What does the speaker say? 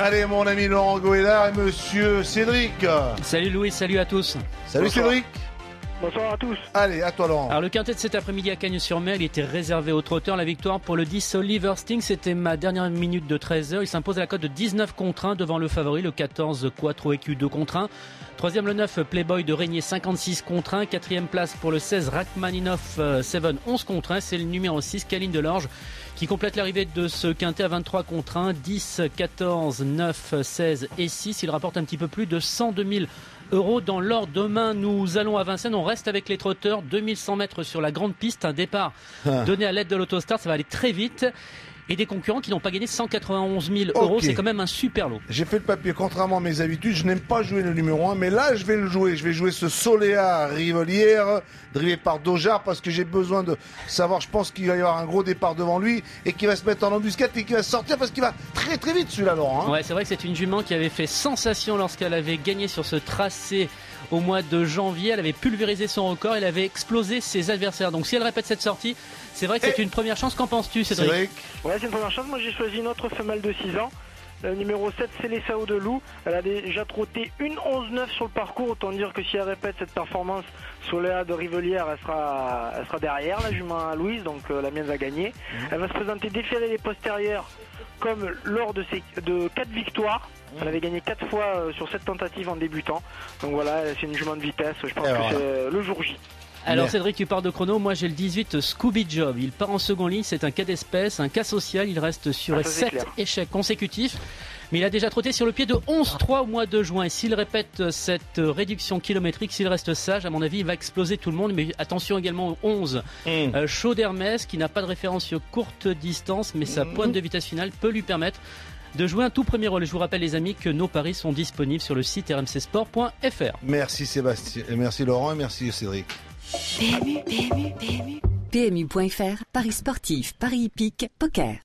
Allez, mon ami Laurent Goélard et monsieur Cédric. Salut Louis, salut à tous. Salut Bonsoir. Cédric. Bonsoir à tous. Allez, à toi Laurent. Alors le quintet de cet après-midi à Cagnes-sur-Mer, il était réservé aux trotteurs. La victoire pour le 10 Oliver Sting, c'était ma dernière minute de 13h. Il s'impose à la cote de 19 contre 1 devant le favori, le 14 Quattro EQ 2 contre 1. Troisième le 9 Playboy de Régnier 56 contre 1. Quatrième place pour le 16 Rachmaninoff 7 11 contre 1. C'est le numéro 6 Caline Delorge qui complète l'arrivée de ce quintet à 23 contre 1. 10, 14, 9, 16 et 6. Il rapporte un petit peu plus de 102 000 euros dans l'ordre. Demain, nous allons à Vincennes. On reste avec les trotteurs. 2100 mètres sur la grande piste. Un départ donné à l'aide de l'autostart. Ça va aller très vite. Et des concurrents qui n'ont pas gagné 191 000 euros. Ok. C'est quand même un super lot. J'ai fait le papier, contrairement à mes habitudes, je n'aime pas jouer le numéro 1, mais là je vais le jouer. Je vais jouer ce Soléa Rivolière, drivé par Dojar, parce que j'ai besoin de savoir, je pense qu'il va y avoir un gros départ devant lui, et qu'il va se mettre en embuscade et qu'il va sortir, parce qu'il va très très vite celui-là, Laurent. Ouais, c'est vrai que c'est une jument qui avait fait sensation lorsqu'elle avait gagné sur ce tracé au mois de janvier. Elle avait pulvérisé son record, elle avait explosé ses adversaires. Donc si elle répète cette sortie, c'est vrai que c'est une première chance. Qu'en penses-tu, Cédric? Cédric. Ouais, c'est une première chance. Moi, j'ai choisi une autre femelle de 6 ans. Le numéro 7, c'est les Sao de Loup. Elle a déjà trotté une 11-9 sur le parcours. Autant dire que si elle répète cette performance, Soléa de Rivolière, elle sera derrière la jument à Louise. Donc la mienne va gagner. Elle va se présenter déférée les postérieurs comme lors de 4 victoires. Elle avait gagné 4 fois sur 7 tentatives en débutant. Donc voilà, c'est une jument de vitesse. Je pense que c'est le jour J. Alors Mais- Cédric, tu pars de chrono. Moi j'ai le 18 Scooby Job. Il part en seconde ligne. C'est un cas d'espèce, un cas social. Il reste sur Ah, ça, c'est 7 clair. échecs consécutifs. Mais il a déjà trotté sur le pied de 11-3 au mois de juin. Et s'il répète cette réduction kilométrique, s'il reste sage, à mon avis, il va exploser tout le monde. Mais attention également au 11 Chaud d'Hermès, qui n'a pas de référence sur courte distance, mais sa pointe de vitesse finale peut lui permettre de jouer un tout premier rôle. Je vous rappelle, les amis, que nos paris sont disponibles sur le site rmcsport.fr. Merci Sébastien, merci Laurent et merci Cédric. PMU, PMU, PMU. PMU.fr, Paris sportif, Paris hippique, poker.